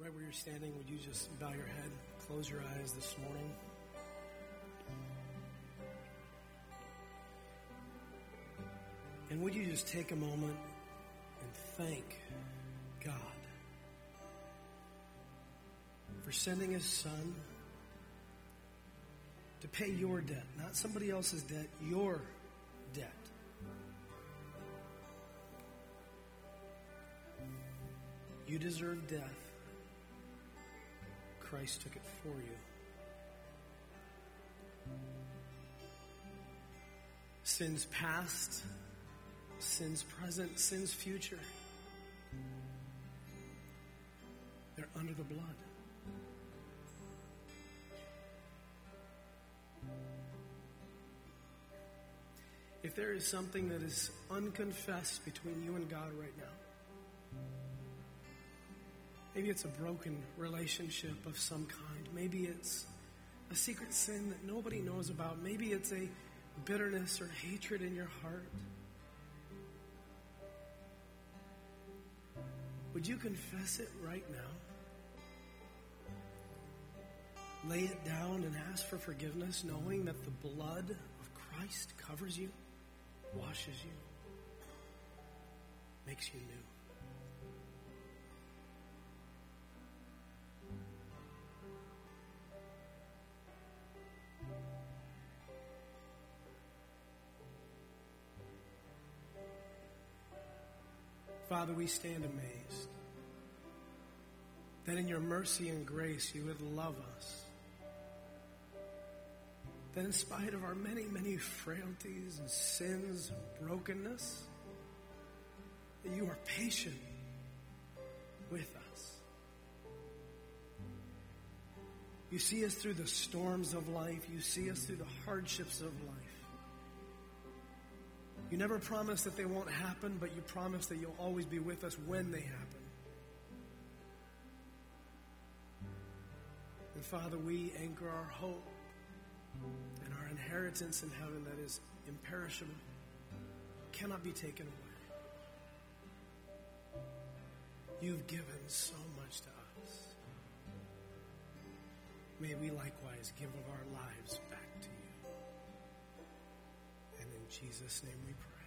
Right where you're standing, would you just bow your head, close your eyes this morning? And would you just take a moment and thank God for sending His Son to pay your debt, not somebody else's debt, your debt. You deserve death. Christ took it for you. Sins past, sins present, sins future. They're under the blood. If there is something that is unconfessed between you and God right now, maybe it's a broken relationship of some kind. Maybe it's a secret sin that nobody knows about. Maybe it's a bitterness or hatred in your heart. Would you confess it right now? Lay it down and ask for forgiveness, knowing that the blood of Christ covers you, washes you, makes you new. Father, we stand amazed that in your mercy and grace you would love us. That in spite of our many, many frailties and sins and brokenness, that you are patient with us. You see us through the storms of life. You see us through the hardships of life. You never promise that they won't happen, but you promise that you'll always be with us when they happen. And Father, we anchor our hope and our inheritance in heaven that is imperishable, cannot be taken away. You've given so much to us. May we likewise give of our lives back to you. And in Jesus' name we pray.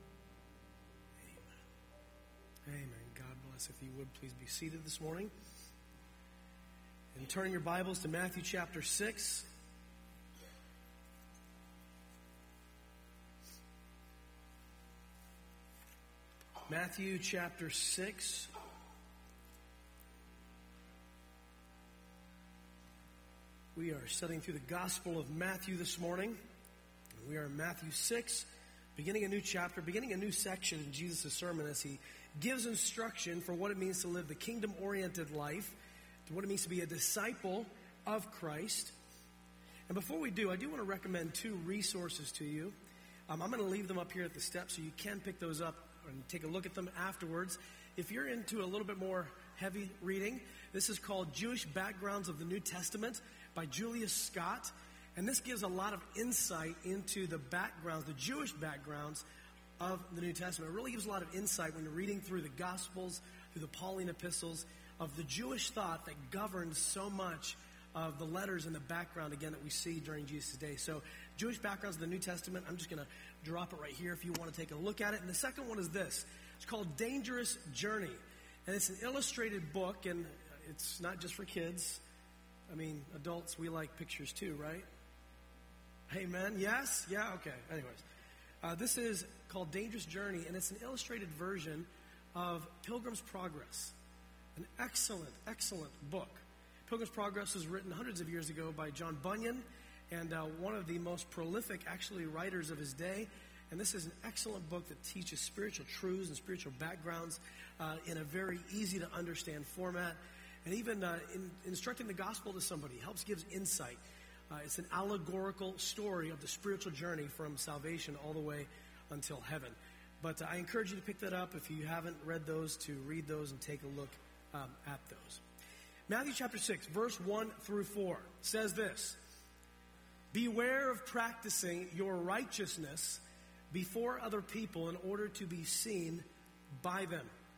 Amen. Amen. God bless. If you would, please be seated this morning. And turn your Bibles to Matthew chapter 6. Matthew chapter 6. We are studying through the Gospel of Matthew this morning. We are in Matthew 6, beginning a new chapter, beginning a new section in Jesus' sermon as he gives instruction for what it means to live the kingdom-oriented life, to what it means to be a disciple of Christ. And before we do, I do want to recommend two resources to you. I'm going to leave them up here at the steps so you can pick those up and take a look at them afterwards. If you're into a little bit more heavy reading, this is called Jewish Backgrounds of the New Testament by Julius Scott. And this gives a lot of insight into the backgrounds, the Jewish backgrounds of the New Testament. It really gives a lot of insight when you're reading through the Gospels, through the Pauline epistles, of the Jewish thought that governs so much of the letters in the background, again, that we see during Jesus' day. So, Jewish backgrounds of the New Testament, I'm just going to drop it right here if you want to take a look at it. And the second one is this. It's called Dangerous Journey. And it's an illustrated book, and it's not just for kids. I mean, adults, we like pictures too, right? Amen? Yes? Yeah? Okay. Anyways. This is called Dangerous Journey, and it's an illustrated version of Pilgrim's Progress. An excellent, excellent book. Pilgrim's Progress was written hundreds of years ago by John Bunyan, and one of the most prolific, actually, writers of his day. And this is an excellent book that teaches spiritual truths and spiritual backgrounds in a very easy-to-understand format. And even in instructing the gospel to somebody helps gives insight. It's an allegorical story of the spiritual journey from salvation all the way until heaven. But I encourage you to pick that up if you haven't read those, to read those and take a look at those. Matthew chapter 6, verse 1 through 4 says this: Beware of practicing your righteousness before other people in order to be seen by them.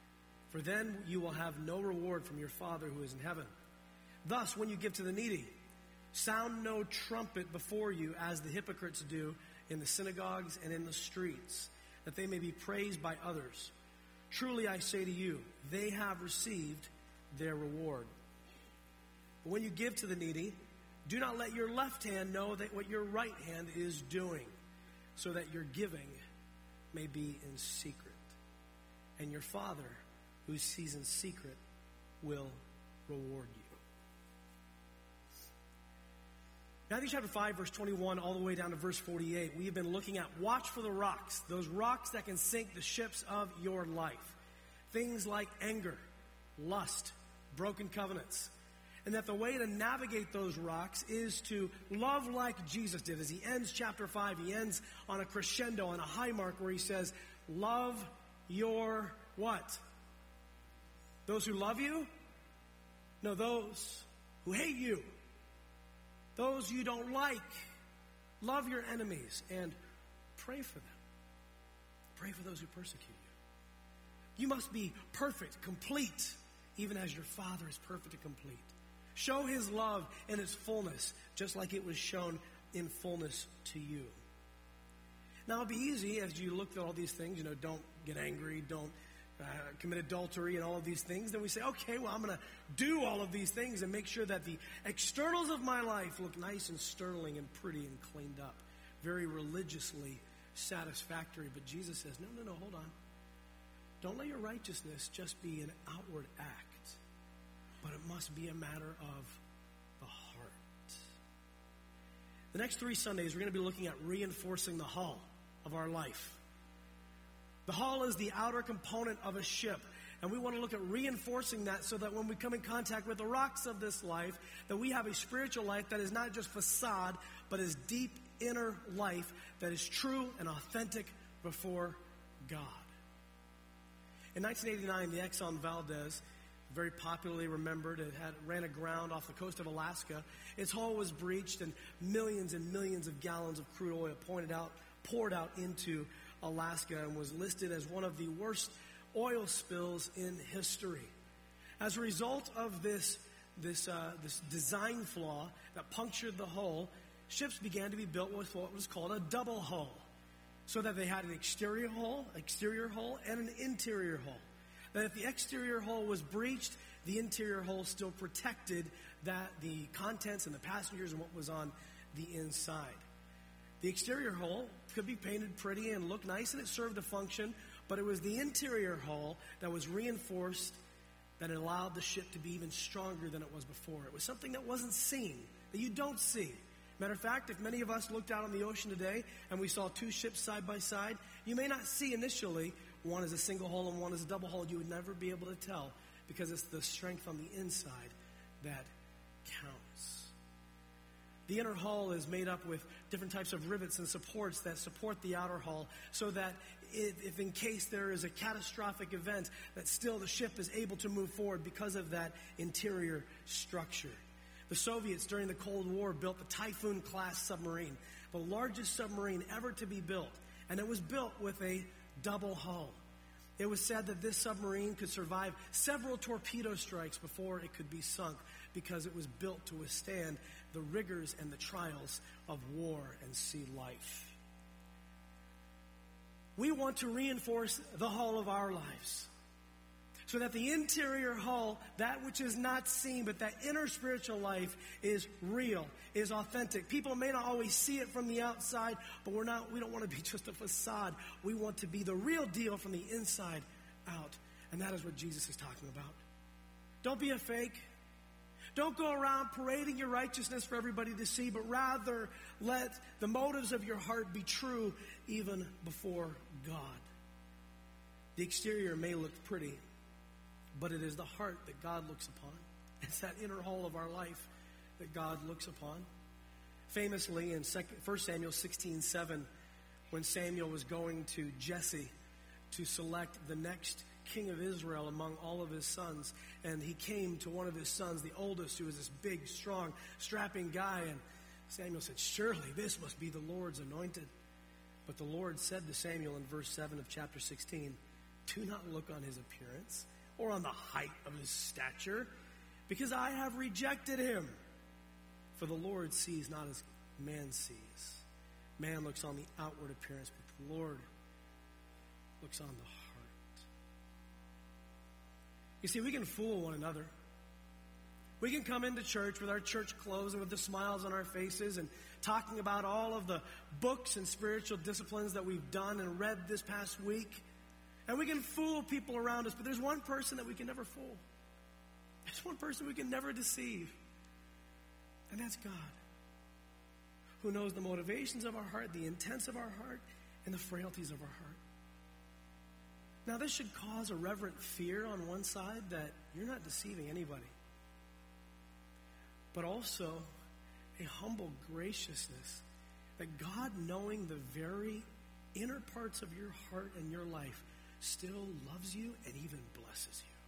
for then you will have no reward from your Father who is in heaven. Thus, when you give to the needy, sound no trumpet before you, as the hypocrites do in the synagogues and in the streets, that they may be praised by others. Truly I say to you, they have received their reward. But when you give to the needy, do not let your left hand know that what your right hand is doing, so that your giving may be in secret. And your Father, who sees in secret, will reward you. Matthew chapter 5, verse 21, all the way down to verse 48, we have been looking at watch for the rocks, those rocks that can sink the ships of your life. Things like anger, lust, broken covenants. And that the way to navigate those rocks is to love like Jesus did. As he ends chapter 5, he ends on a crescendo, on a high mark where he says, love your what? Those who love you? No, those who hate you. Those you don't like. Love your enemies and pray for them. Pray for those who persecute you. You must be perfect, complete, even as your Father is perfect and complete. Show his love in its fullness, just like it was shown in fullness to you. Now, it'd be easy as you look at all these things, don't get angry, don't commit adultery and all of these things. Then we say, okay, well, I'm going to do all of these things and make sure that the externals of my life look nice and sterling and pretty and cleaned up. Very religiously satisfactory. But Jesus says, no, hold on. Don't let your righteousness just be an outward act, but it must be a matter of the heart. The next 3 Sundays, we're going to be looking at reinforcing the hull of our life. The hull is the outer component of a ship, and we want to look at reinforcing that so that when we come in contact with the rocks of this life, that we have a spiritual life that is not just facade, but is deep inner life that is true and authentic before God. In 1989, the Exxon Valdez, very popularly remembered, it ran aground off the coast of Alaska. Its hull was breached, and millions of gallons of crude oil poured out into Alaska, and was listed as one of the worst oil spills in history. As a result of this design flaw that punctured the hull, ships began to be built with what was called a double hull, so that they had an exterior hull, and an interior hull. That if the exterior hull was breached, the interior hull still protected the contents and the passengers and what was on the inside. The exterior hull could be painted pretty and look nice, and it served a function, but it was the interior hull that was reinforced that allowed the ship to be even stronger than it was before. It was something that wasn't seen, that you don't see. Matter of fact, if many of us looked out on the ocean today and we saw 2 ships side by side, you may not see initially one is a single hull and one is a double hull. You would never be able to tell, because it's the strength on the inside that counts. The inner hull is made up with different types of rivets and supports that support the outer hull, so that if in case there is a catastrophic event, that still the ship is able to move forward because of that interior structure. The Soviets during the Cold War built the Typhoon-class submarine, the largest submarine ever to be built, and it was built with a double hull. It was said that this submarine could survive several torpedo strikes before it could be sunk, because it was built to withstand the rigors and the trials of war and sea life. We want to reinforce the hull of our lives, so that the interior hull, that which is not seen, but that inner spiritual life, is real, is authentic. People may not always see it from the outside, but we don't want to be just a facade. We want to be the real deal from the inside out. And that is what Jesus is talking about. Don't be a fake. Don't go around parading your righteousness for everybody to see, but rather let the motives of your heart be true even before God. The exterior may look pretty, but it is the heart that God looks upon. It's that inner hull of our life that God looks upon. Famously, in 1 Samuel 16:7, when Samuel was going to Jesse to select the next king of Israel among all of his sons, and he came to one of his sons, the oldest, who was this big, strong, strapping guy, and Samuel said, "Surely this must be the Lord's anointed." But the Lord said to Samuel in verse 7 of chapter 16, "Do not look on his appearance or on the height of his stature, because I have rejected him. For the Lord sees not as man sees. Man looks on the outward appearance, but the Lord looks on the heart. You see, we can fool one another. We can come into church with our church clothes and with the smiles on our faces and talking about all of the books and spiritual disciplines that we've done and read this past week. And we can fool people around us, but there's one person that we can never fool. There's one person we can never deceive. And that's God, who knows the motivations of our heart, the intents of our heart, and the frailties of our heart. Now, this should cause a reverent fear on one side that you're not deceiving anybody, but also a humble graciousness that God, knowing the very inner parts of your heart and your life, still loves you and even blesses you.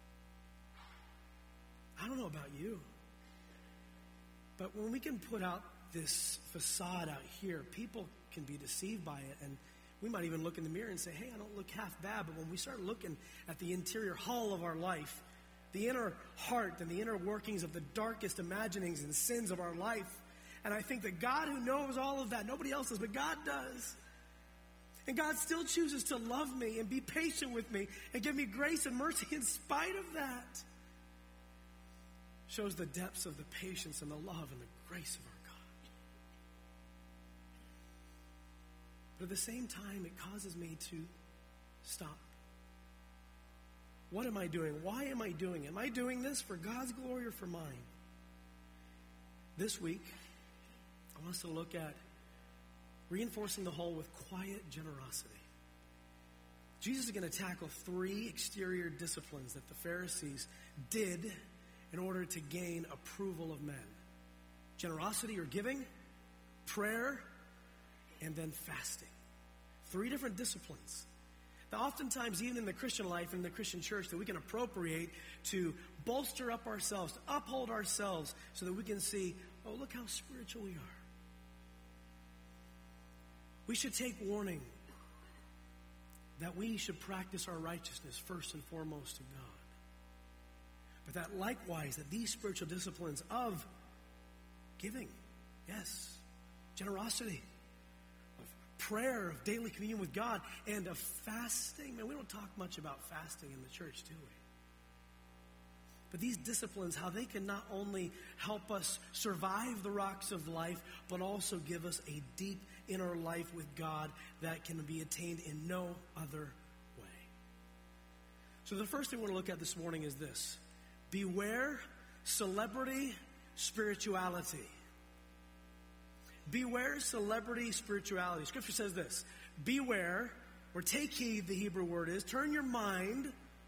I don't know about you, but when we can put out this facade out here, people can be deceived by it, and we might even look in the mirror and say, hey, I don't look half bad. But when we start looking at the interior hull of our life, the inner heart and the inner workings of the darkest imaginings and sins of our life, and I think that God, who knows all of that, nobody else does, but God does. And God still chooses to love me and be patient with me and give me grace and mercy in spite of that. Shows the depths of the patience and the love and the grace of our God. But at the same time, it causes me to stop. What am I doing? Why am I doing it? Am I doing this for God's glory or for mine? This week, I want us to look at reinforcing the whole with quiet generosity. Jesus is going to tackle 3 exterior disciplines that the Pharisees did in order to gain approval of men. Generosity or giving, prayer, and then fasting. 3 different disciplines. Now, oftentimes, even in the Christian life, in the Christian church, that we can appropriate to bolster up ourselves, to uphold ourselves, so that we can see, oh, look how spiritual we are. We should take warning that we should practice our righteousness first and foremost to God. But that likewise, that these spiritual disciplines of giving, yes, generosity, of prayer, of daily communion with God, and of fasting. Man, we don't talk much about fasting in the church, do we? But these disciplines, how they can not only help us survive the rocks of life, but also give us a deep inner life with God that can be attained in no other way. So the first thing we're going to look at this morning is this. Beware celebrity spirituality. Beware celebrity spirituality. Scripture says this. Beware, or take heed, the Hebrew word is. Turn your mind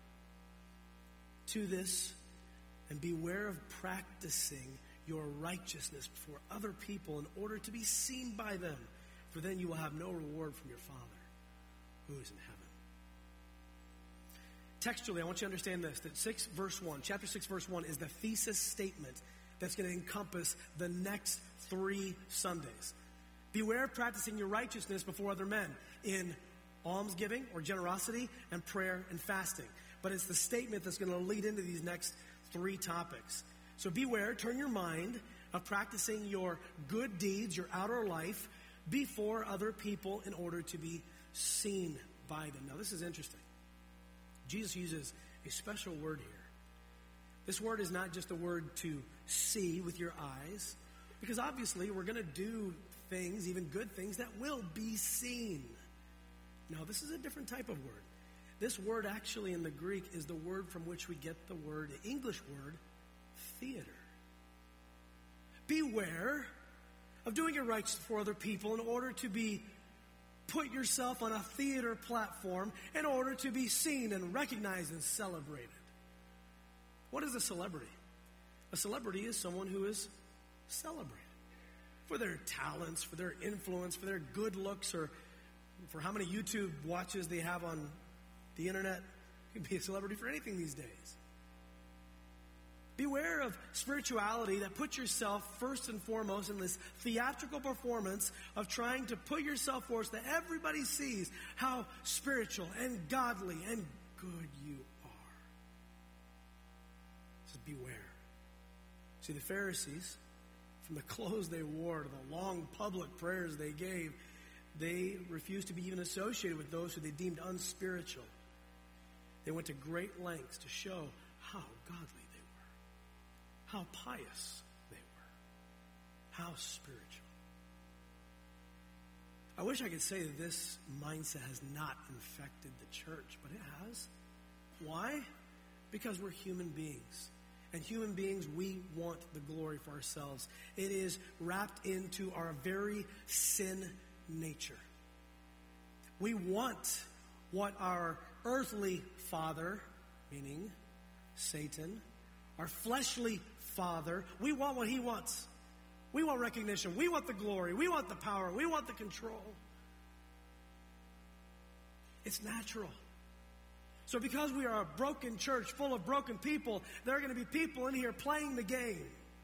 to this and beware of practicing your righteousness before other people in order to be seen by them. For then you will have no reward from your Father who is in heaven. Textually, I want you to understand this, that chapter 6, verse 1 is the thesis statement that's going to encompass the next 3 Sundays. Beware of practicing your righteousness before other men in almsgiving or generosity and prayer and fasting. But it's the statement that's going to lead into these next 3 topics. So beware, turn your mind of practicing your good deeds, your outer life, before other people in order to be seen by them. Now, this is interesting. Jesus uses a special word here. This word is not just a word to see with your eyes, because obviously we're going to do things, even good things, that will be seen. No, this is a different type of word. This word actually in the Greek is the word from which we get the English word, theater. Beware of doing your rights for other people in order to be put yourself on a theater platform in order to be seen and recognized and celebrated. What is a celebrity? A celebrity is someone who is celebrated for their talents, for their influence, for their good looks, or for how many YouTube watches they have on the internet. You can be a celebrity for anything these days. Beware of spirituality that puts yourself first and foremost in this theatrical performance of trying to put yourself forth so that everybody sees how spiritual and godly and good you are. beware. See, the Pharisees, from the clothes they wore to the long public prayers they gave, they refused to be even associated with those who they deemed unspiritual. They went to great lengths to show how godly they were, how pious they were, how spiritual. I wish I could say that this mindset has not infected the church, but it has. Why? Because we're human beings. And human beings, we want the glory for ourselves. It is wrapped into our very sin nature. We want what our earthly father, meaning Satan, our fleshly father, we want what he wants. We want recognition. We want the glory. We want the power. We want the control. It's natural. So because we are a broken church full of broken people, there are going to be people in here playing the game.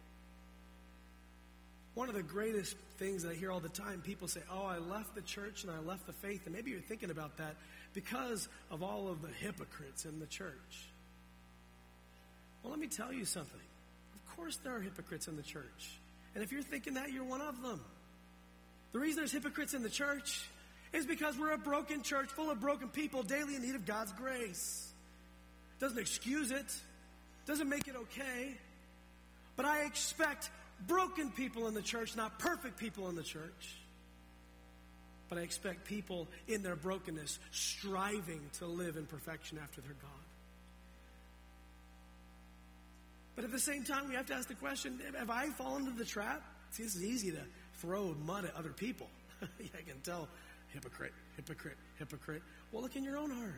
One of the greatest things that I hear all the time, people say, oh, I left the church and I left the faith. And maybe you're thinking about that because of all of the hypocrites in the church. Well, let me tell you something. Of course there are hypocrites in the church. And if you're thinking that, you're one of them. The reason there's hypocrites in the church is because we're a broken church full of broken people daily in need of God's grace. Doesn't excuse it. Doesn't make it okay. But I expect broken people in the church, not perfect people in the church. But I expect people in their brokenness striving to live in perfection after their God. But at the same time, we have to ask the question, have I fallen into the trap? See, this is easy to throw mud at other people. I can tell, hypocrite, hypocrite, hypocrite. Well, look in your own heart.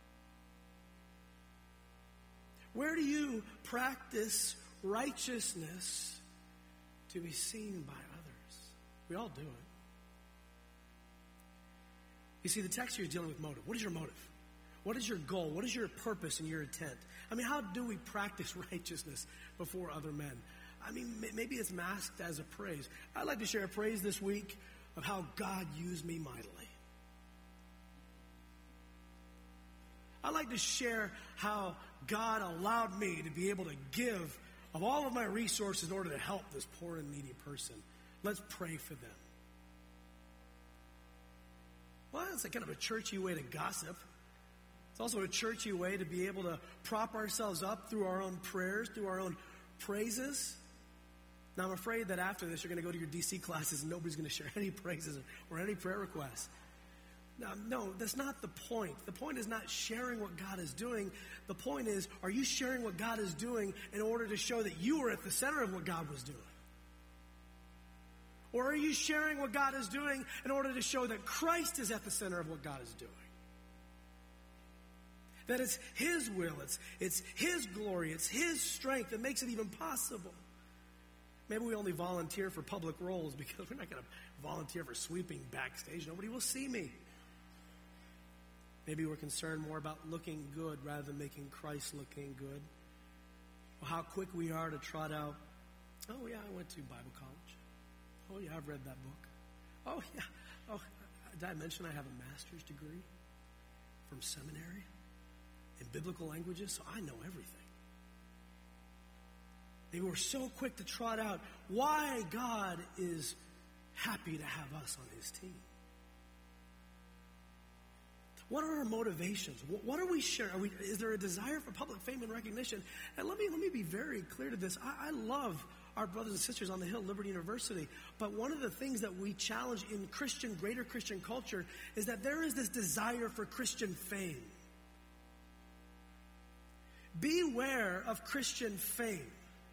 Where do you practice righteousness to be seen by others? We all do it. You see, the text here is dealing with motive. What is your motive? What is your goal? What is your purpose and your intent? I mean, how do we practice righteousness before other men? I mean, maybe it's masked as a praise. I'd like to share a praise this week of how God used me mightily. I'd like to share how God allowed me to be able to give of all of my resources in order to help this poor and needy person. Let's pray for them. Well, it's a kind of a churchy way to gossip. It's also a churchy way to be able to prop ourselves up through our own prayers, through our own praises. Now, I'm afraid that after this, you're going to go to your DC classes and nobody's going to share any praises or any prayer requests. Now, no, that's not the point. The point is not sharing what God is doing. The point is, are you sharing what God is doing in order to show that you are at the center of what God was doing? Or are you sharing what God is doing in order to show that Christ is at the center of what God is doing? That it's His will, it's His glory, it's His strength that makes it even possible. Maybe we only volunteer for public roles because we're not going to volunteer for sweeping backstage. Nobody will see me. Maybe we're concerned more about looking good rather than making Christ looking good. Well, how quick we are to trot out, oh yeah, I went to Bible college. Oh yeah, I've read that book. Oh yeah, oh, did I mention I have a master's degree from seminary in biblical languages, so I know everything. They were so quick to trot out why God is happy to have us on His team. What are our motivations? What are we sharing? Is there a desire for public fame and recognition? And let me be very clear to this. I love our brothers and sisters on the Hill, Liberty University. But one of the things that we challenge in greater Christian culture is that there is this desire for Christian fame. Beware of Christian fame.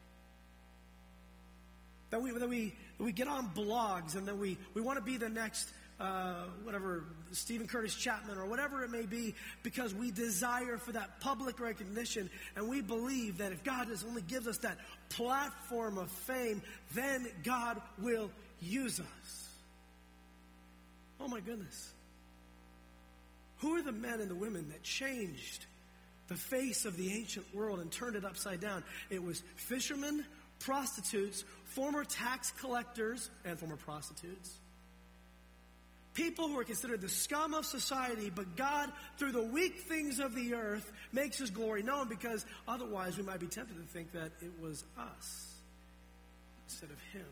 That we get on blogs and that we want to be the next whatever, Stephen Curtis Chapman or whatever it may be, because we desire for that public recognition, and we believe that if God only gives us that platform of fame, then God will use us. Oh my goodness. Who are the men and the women that changed the face of the ancient world and turned it upside down? It was fishermen, prostitutes, former tax collectors, and former prostitutes. People who are considered the scum of society, but God, through the weak things of the earth, makes his glory known, because otherwise we might be tempted to think that it was us instead of him.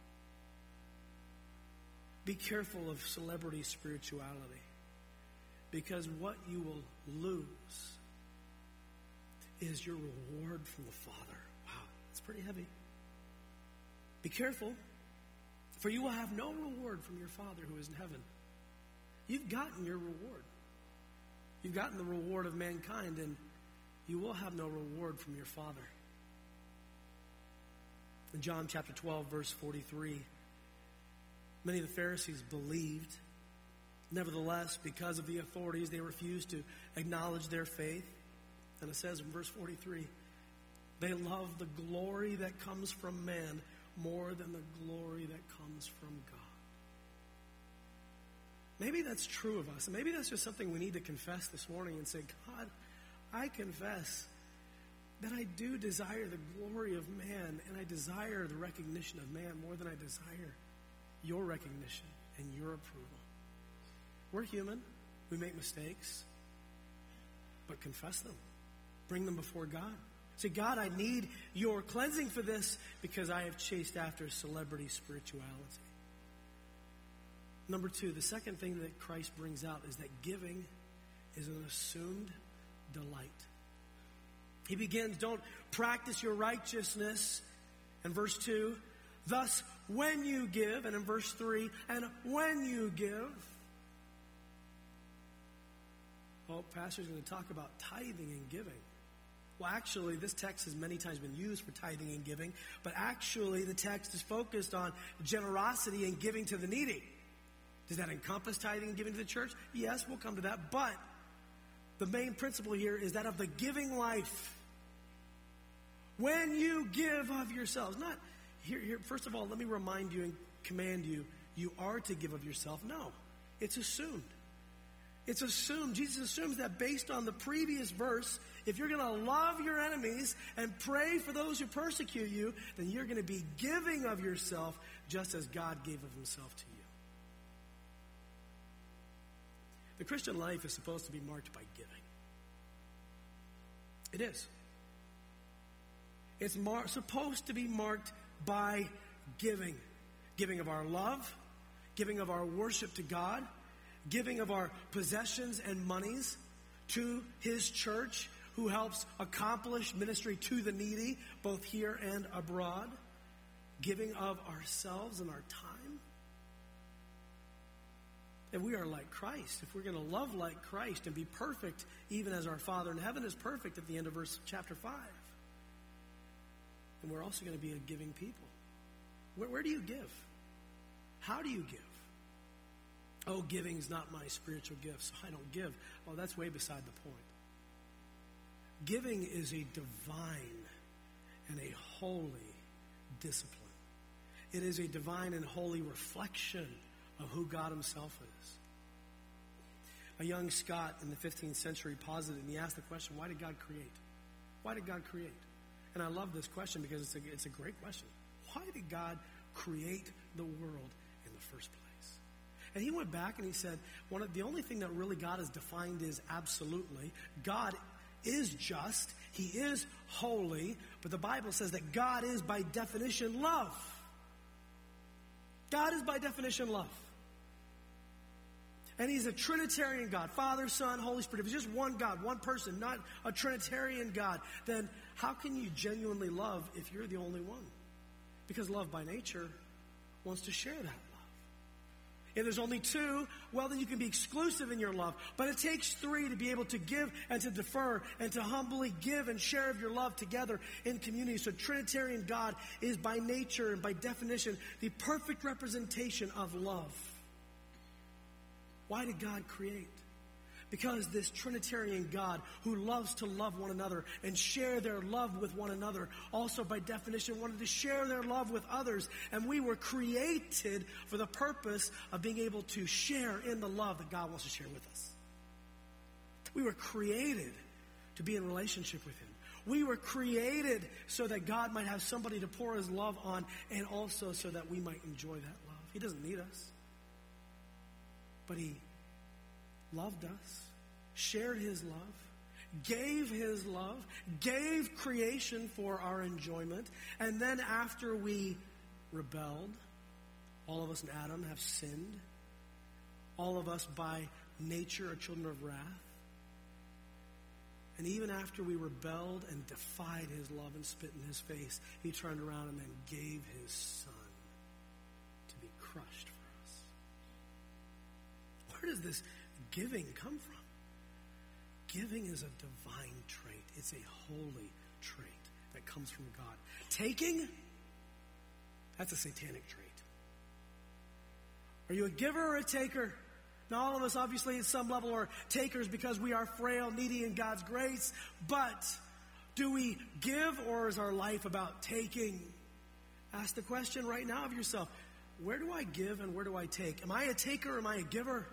Be careful of celebrity spirituality, because what you will lose is your reward from the Father. Wow, that's pretty heavy. Be careful, for you will have no reward from your Father who is in heaven. You've gotten your reward. You've gotten the reward of mankind, and you will have no reward from your Father. In John chapter 12, verse 43, many of the Pharisees believed. Nevertheless, because of the authorities, they refused to acknowledge their faith. And it says in verse 43, they love the glory that comes from man more than the glory that comes from God. Maybe that's true of us. And maybe that's just something we need to confess this morning and say, God, I confess that I do desire the glory of man, and I desire the recognition of man more than I desire your recognition and your approval. We're human. We make mistakes. But confess them. Bring them before God. Say, God, I need your cleansing for this because I have chased after celebrity spirituality. Number two, the second thing that Christ brings out is that giving is an assumed delight. He begins, don't practice your righteousness. In verse 2, thus when you give. And in verse 3, and when you give. Well, Pastor's going to talk about tithing and giving. Well, actually, this text has many times been used for tithing and giving, but actually the text is focused on generosity and giving to the needy. Does that encompass tithing and giving to the church? Yes, we'll come to that, but the main principle here is that of the giving life. When you give of yourselves, not here. First of all, let me remind you and command you, you are to give of yourself. No, it's assumed. It's assumed. Jesus assumes that based on the previous verse, if you're going to love your enemies and pray for those who persecute you, then you're going to be giving of yourself just as God gave of himself to you. The Christian life is supposed to be marked by giving. It is. It's supposed to be marked by giving. Giving of our love, giving of our worship to God, giving of our possessions and monies to his church, who helps accomplish ministry to the needy, both here and abroad. Giving of ourselves and our time. And we are like Christ. If we're going to love like Christ and be perfect, even as our Father in heaven is perfect at the end of chapter 5. And we're also going to be a giving people. Where do you give? How do you give? Oh, giving's not my spiritual gift, so I don't give. Oh, that's way beside the point. Giving is a divine and a holy discipline. It is a divine and holy reflection of who God himself is. A young Scot in the 15th century posited, and he asked the question, why did God create? Why did God create? And I love this question because it's a great question. Why did God create the world in the first place? And he went back and he said, the only thing that really God has defined is absolutely. God is just. He is holy. But the Bible says that God is by definition love. God is by definition love. And he's a Trinitarian God. Father, Son, Holy Spirit. If it's just one God, one person, not a Trinitarian God, then how can you genuinely love if you're the only one? Because love by nature wants to share that love. If there's only two, well, then you can be exclusive in your love. But it takes three to be able to give and to defer and to humbly give and share of your love together in community. So Trinitarian God is by nature and by definition the perfect representation of love. Why did God create? Because this Trinitarian God who loves to love one another and share their love with one another also by definition wanted to share their love with others. And we were created for the purpose of being able to share in the love that God wants to share with us. We were created to be in relationship with him. We were created so that God might have somebody to pour his love on, and also so that we might enjoy that love. He doesn't need us. But he loved us, shared his love, gave his love, gave creation for our enjoyment. And then after we rebelled, all of us in Adam have sinned. All of us by nature are children of wrath. And even after we rebelled and defied his love and spit in his face, he turned around and then gave his son to be crushed for us. Where does this giving come from? Giving is a divine trait. It's a holy trait that comes from God. Taking, that's a satanic trait. Are you a giver or a taker? Now, all of us, obviously, at some level, are takers because we are frail, needy in God's grace. But do we give, or is our life about taking? Ask the question right now of yourself. Where do I give and where do I take? Am I a taker or am I a giver?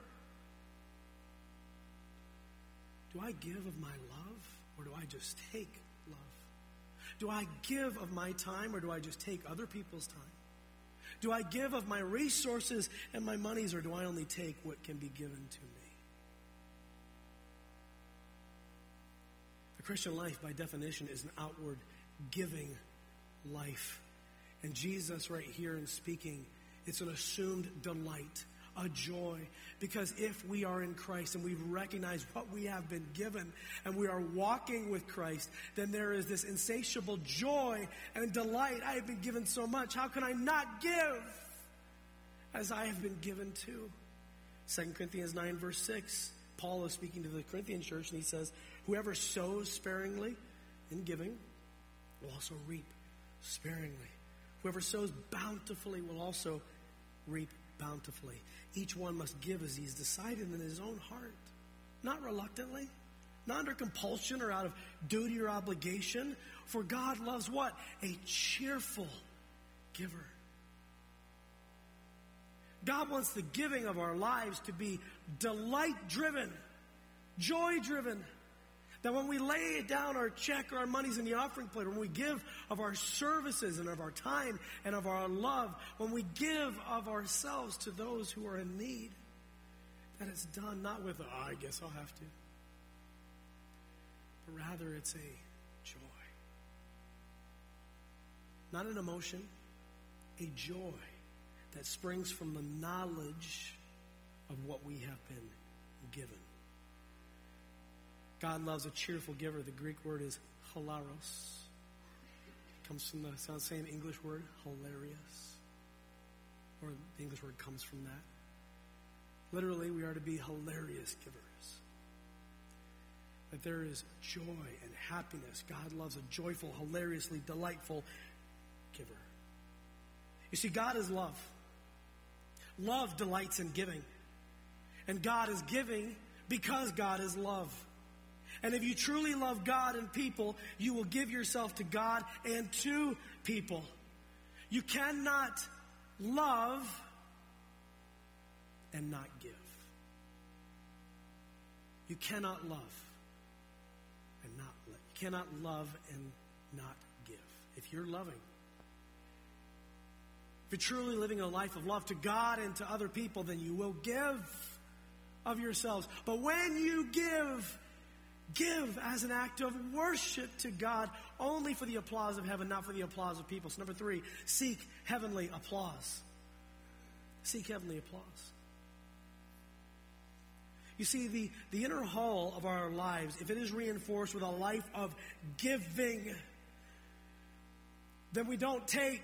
Do I give of my love or do I just take love? Do I give of my time or do I just take other people's time? Do I give of my resources and my monies, or do I only take what can be given to me? The Christian life, by definition, is an outward giving life. And Jesus, right here in speaking, it's an assumed delight, a joy. Because if we are in Christ and we've recognized what we have been given and we are walking with Christ, then there is this insatiable joy and delight. I have been given so much. How can I not give as I have been given to? 2 Corinthians 9 verse 6, Paul is speaking to the Corinthian church and he says, whoever sows sparingly in giving will also reap sparingly. Whoever sows bountifully will also reap bountifully. Each one must give as he's decided in his own heart, not reluctantly, not under compulsion or out of duty or obligation. For God loves what? A cheerful giver. God wants the giving of our lives to be delight-driven, joy-driven. That when we lay down our check or our monies in the offering plate, when we give of our services and of our time and of our love, when we give of ourselves to those who are in need, that it's done not with, I guess I'll have to, but rather it's a joy. Not an emotion, a joy that springs from the knowledge of what we have been given. God loves a cheerful giver. The Greek word is hilaros. It comes from the same English word, hilarious. Or the English word comes from that. Literally, we are to be hilarious givers. That there is joy and happiness. God loves a joyful, hilariously delightful giver. You see, God is love. Love delights in giving. And God is giving because God is love. And if you truly love God and people, you will give yourself to God and to people. You cannot love and not give. You cannot love and not let. You cannot love and not give. If you're loving, if you're truly living a life of love to God and to other people, then you will give of yourselves. But when you give as an act of worship to God, only for the applause of heaven, not for the applause of people. So number 3, seek heavenly applause. Seek heavenly applause. You see, the inner hall of our lives, if it is reinforced with a life of giving, then we don't take.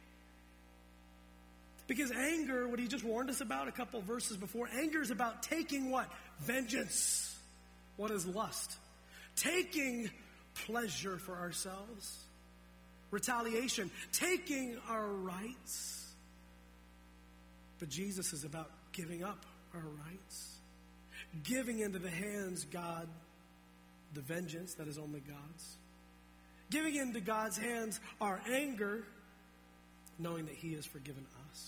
Because anger, what he just warned us about a couple of verses before, anger is about taking what? Vengeance. What is lust? Taking pleasure for ourselves. Retaliation. Taking our rights. But Jesus is about giving up our rights. Giving into the hands, God, the vengeance that is only God's. Giving into God's hands our anger, knowing that he has forgiven us.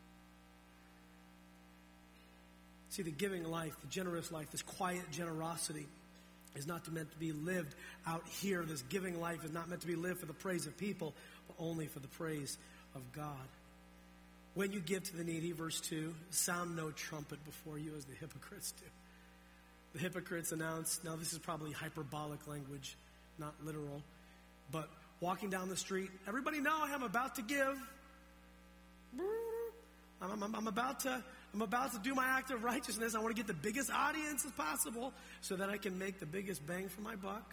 See, the giving life, the generous life, this quiet generosity is not meant to be lived out here. This giving life is not meant to be lived for the praise of people, but only for the praise of God. When you give to the needy, verse 2, sound no trumpet before you as the hypocrites do. The hypocrites announce, now this is probably hyperbolic language, not literal, but walking down the street, everybody know I'm about to give. I'm about to do my act of righteousness. I want to get the biggest audience as possible so that I can make the biggest bang for my buck.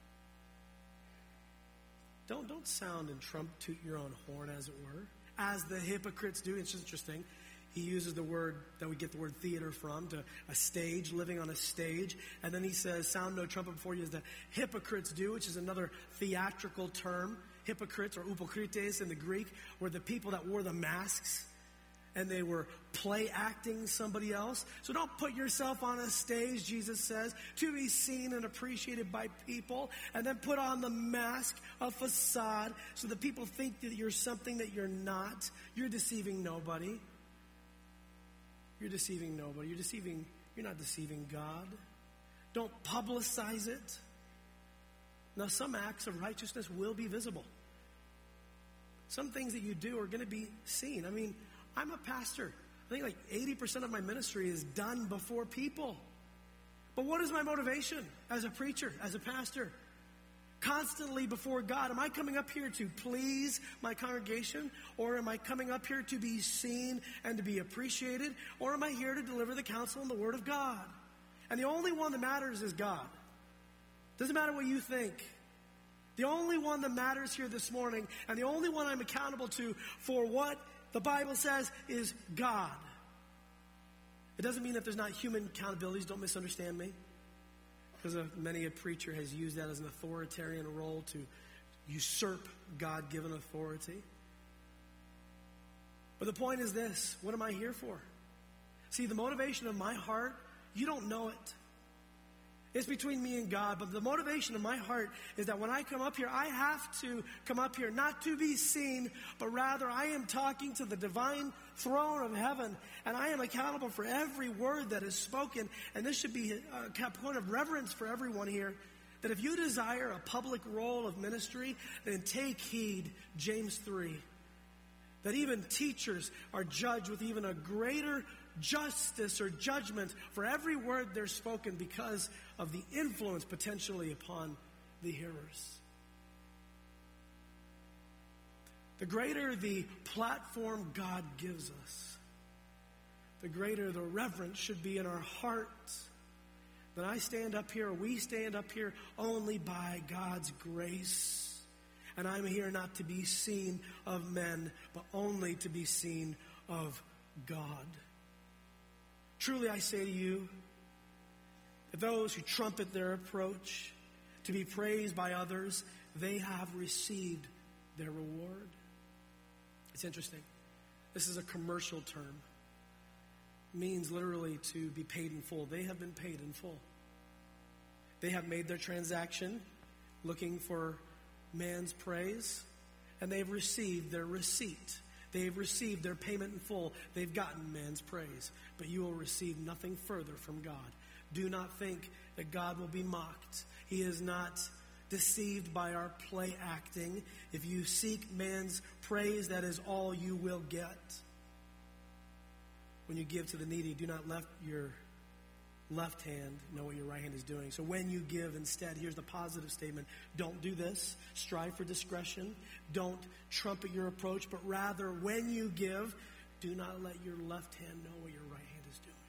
Don't sound and toot your own horn, as it were, as the hypocrites do. It's just interesting. He uses the word that we get the word theater from, to a stage, living on a stage. And then he says, sound no trumpet before you as the hypocrites do, which is another theatrical term. Hypocrites, or upokrites in the Greek, were the people that wore the masks and they were play acting somebody else. So don't put yourself on a stage, Jesus says, to be seen and appreciated by people, and then put on the mask, a facade, so that people think that you're something that you're not. You're deceiving nobody. You're deceiving nobody. You're not deceiving God. Don't publicize it. Now, some acts of righteousness will be visible. Some things that you do are going to be seen. I mean, I'm a pastor. I think like 80% of my ministry is done before people. But what is my motivation as a preacher, as a pastor? Constantly before God. Am I coming up here to please my congregation? Or am I coming up here to be seen and to be appreciated? Or am I here to deliver the counsel and the word of God? And the only one that matters is God. Doesn't matter what you think. The only one that matters here this morning, and the only one I'm accountable to for what the Bible says, is God. It doesn't mean that there's not human accountabilities. Don't misunderstand me. Because many a preacher has used that as an authoritarian role to usurp God-given authority. But the point is this: what am I here for? See, the motivation of my heart, you don't know it. It's between me and God. But the motivation of my heart is that when I come up here, I have to come up here not to be seen, but rather I am talking to the divine throne of heaven, and I am accountable for every word that is spoken. And this should be a point of reverence for everyone here, that if you desire a public role of ministry, then take heed, James 3, that even teachers are judged with even a greater justice or judgment for every word they're spoken because of the influence potentially upon the hearers. The greater the platform God gives us, the greater the reverence should be in our hearts. That I stand up here, we stand up here only by God's grace. And I'm here not to be seen of men, but only to be seen of God. Truly I say to you, that those who trumpet their approach to be praised by others, they have received their reward. It's interesting. This is a commercial term. It means literally to be paid in full. They have been paid in full. They have made their transaction looking for man's praise, and they've received their receipt. They've received their payment in full. They've gotten man's praise. But you will receive nothing further from God. Do not think that God will be mocked. He is not deceived by our play acting. If you seek man's praise, that is all you will get. When you give to the needy, do not let your left hand know what your right hand is doing. So when you give instead, here's the positive statement. Don't do this. Strive for discretion. Don't trumpet your approach, but rather when you give, do not let your left hand know what your right hand is doing.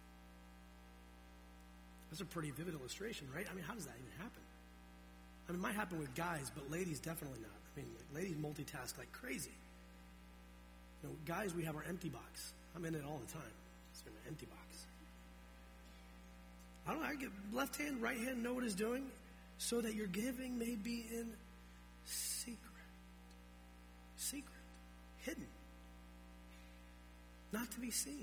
That's a pretty vivid illustration, right? I mean, how does that even happen? I mean, it might happen with guys, but ladies definitely not. I mean, ladies multitask like crazy. You know, guys, we have our empty box. I'm in it all the time. It's an empty box. I get left hand, right hand, know what it's doing, so that your giving may be in secret. Secret. Hidden. Not to be seen.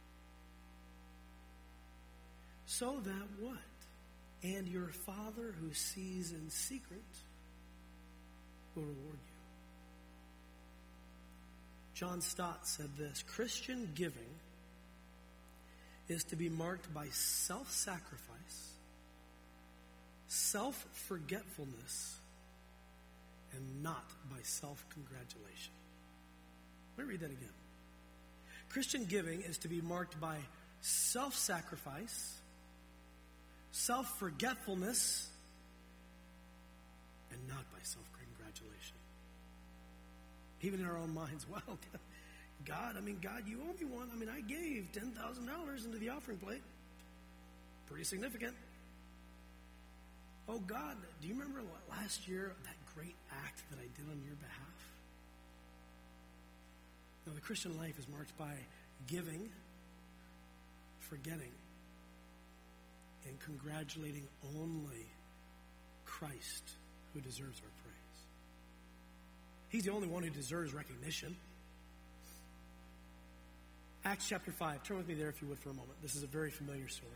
So that what? And your Father who sees in secret will reward you. John Stott said this: Christian giving is to be marked by self-sacrifice, self-forgetfulness, and not by self-congratulation. Let me read that again. Christian giving is to be marked by self-sacrifice, self-forgetfulness, and not by self-congratulation. Even in our own minds, wow, God, you owe me one. I gave $10,000 into the offering plate. Pretty significant. Oh, God, do you remember last year, that great act that I did on your behalf? No, the Christian life is marked by giving, forgetting, and congratulating only Christ, who deserves our praise. He's the only one who deserves recognition. Acts chapter 5. Turn with me there if you would for a moment. This is a very familiar story.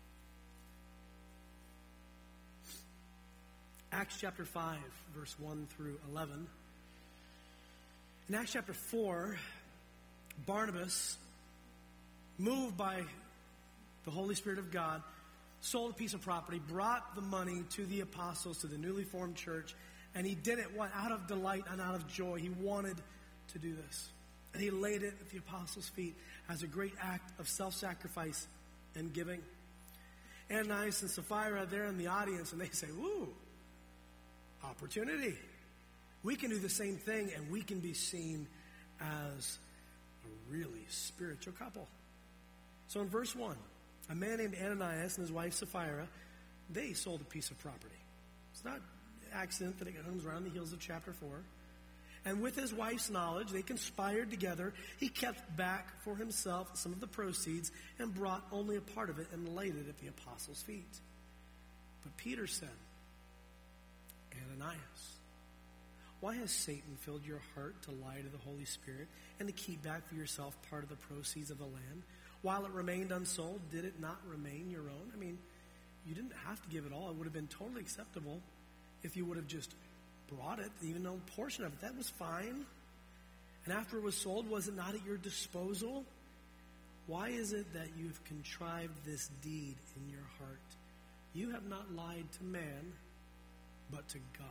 Acts chapter 5, verse 1 through 11. In Acts chapter 4, Barnabas, moved by the Holy Spirit of God, sold a piece of property, brought the money to the apostles, to the newly formed church, and he did it, out of delight and out of joy. He wanted to do this. And he laid it at the apostles' feet as a great act of self-sacrifice and giving. Ananias and Sapphira are there in the audience, and they say, "Ooh, opportunity. We can do the same thing, and we can be seen as a really spiritual couple." So in verse 1, a man named Ananias and his wife Sapphira, they sold a piece of property. It's not an accident that it comes around the heels of chapter 4. And with his wife's knowledge, they conspired together. He kept back for himself some of the proceeds and brought only a part of it and laid it at the apostles' feet. But Peter said, "Ananias, why has Satan filled your heart to lie to the Holy Spirit and to keep back for yourself part of the proceeds of the land? While it remained unsold, did it not remain your own?" You didn't have to give it all. It would have been totally acceptable if you would have just brought it, even though a portion of it. That was fine. And after it was sold, was it not at your disposal? Why is it that you've contrived this deed in your heart? You have not lied to man, but to God.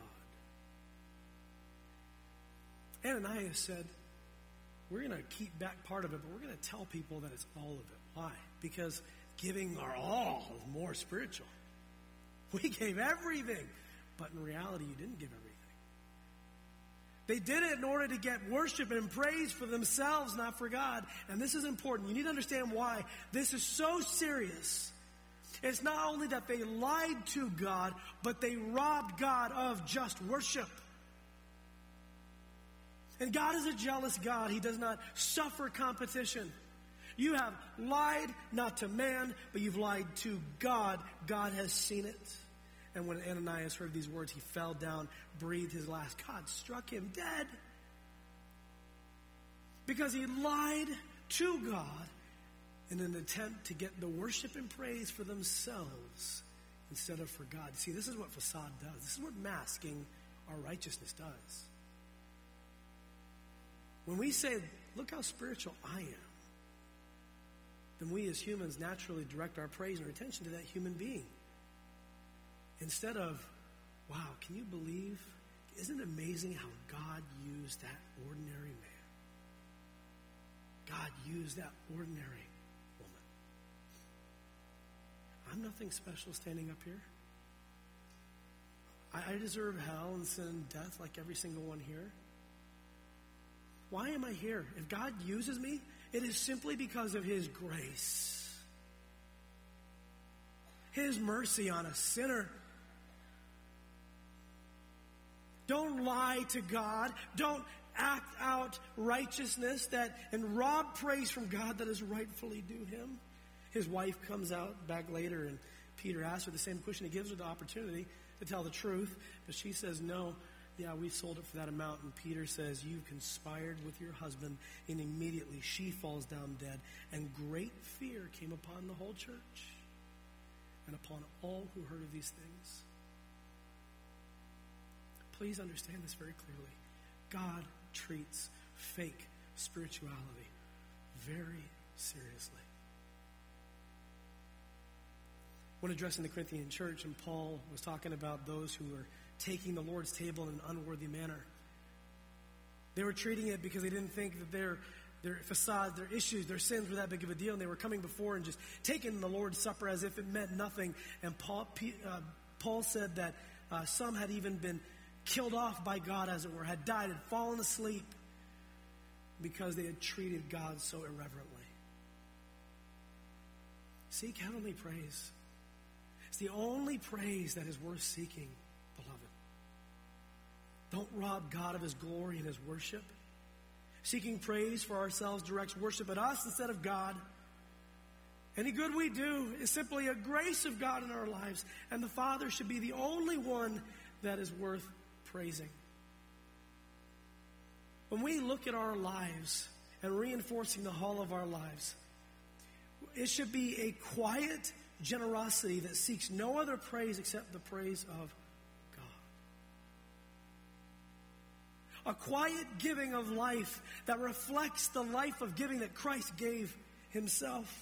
Ananias said, "We're going to keep back part of it, but we're going to tell people that it's all of it." Why? Because giving our all is more spiritual. We gave everything, but in reality, you didn't give everything. They did it in order to get worship and praise for themselves, not for God. And this is important. You need to understand why this is so serious. It's not only that they lied to God, but they robbed God of just worship. And God is a jealous God. He does not suffer competition. You have lied not to man, but you've lied to God. God has seen it. And when Ananias heard these words, he fell down, breathed his last. God struck him dead. Because he lied to God in an attempt to get the worship and praise for themselves instead of for God. See, this is what facade does. This is what masking our righteousness does. When we say, "Look how spiritual I am," then we as humans naturally direct our praise and our attention to that human being. Instead of, "Wow, can you believe? Isn't it amazing how God used that ordinary man? God used that ordinary woman. I'm nothing special standing up here. I deserve hell and sin and death like every single one here. Why am I here? If God uses me, it is simply because of His grace. His mercy on a sinner. Don't lie to God. Don't act out righteousness and rob praise from God that is rightfully due Him. His wife comes out back later, and Peter asks her the same question. He gives her the opportunity to tell the truth, but she says, "No, yeah, we sold it for that amount." And Peter says, "You've conspired with your husband." And immediately she falls down dead, and great fear came upon the whole church and upon all who heard of these things. Please understand this very clearly. God treats fake spirituality very seriously. When addressing the Corinthian church, and Paul was talking about those who were taking the Lord's table in an unworthy manner, they were treating it because they didn't think that their facade, their issues, their sins were that big of a deal, and they were coming before and just taking the Lord's Supper as if it meant nothing. And Paul said that some had even been killed off by God, as it were, had died, had fallen asleep because they had treated God so irreverently. Seek heavenly praise. It's the only praise that is worth seeking, beloved. Don't rob God of his glory and his worship. Seeking praise for ourselves directs worship at us instead of God. Any good we do is simply a grace of God in our lives, and the Father should be the only one that is worth praising. When we look at our lives and reinforcing the whole of our lives, it should be a quiet generosity that seeks no other praise except the praise of God. A quiet giving of life that reflects the life of giving that Christ gave himself.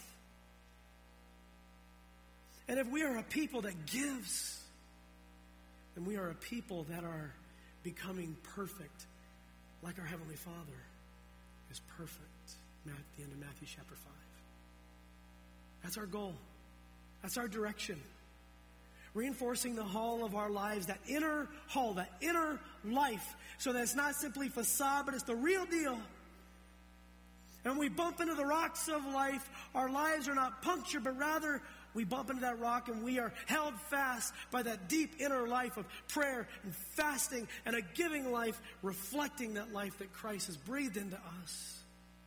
And if we are a people that gives, then we are a people that are becoming perfect, like our Heavenly Father is perfect. At the end of Matthew chapter 5. That's our goal. That's our direction. Reinforcing the hall of our lives, that inner hall, that inner life, so that it's not simply facade, but it's the real deal. And when we bump into the rocks of life, our lives are not punctured, but rather we bump into that rock and we are held fast by that deep inner life of prayer and fasting and a giving life, reflecting that life that Christ has breathed into us.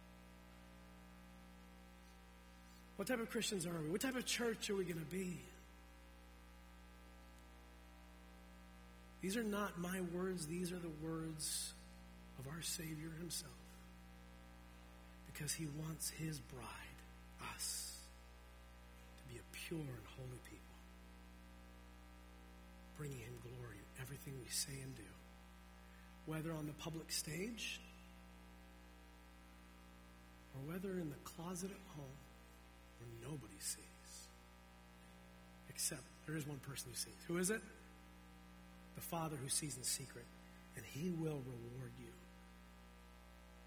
What type of Christians are we? What type of church are we going to be? These are not my words. These are the words of our Savior himself. Because he wants his bride, us, to be a pure and holy people, bringing him glory in everything we say and do, whether on the public stage or whether in the closet at home where nobody sees, except there is one person who sees. Who is it? The Father who sees in secret, and he will reward you.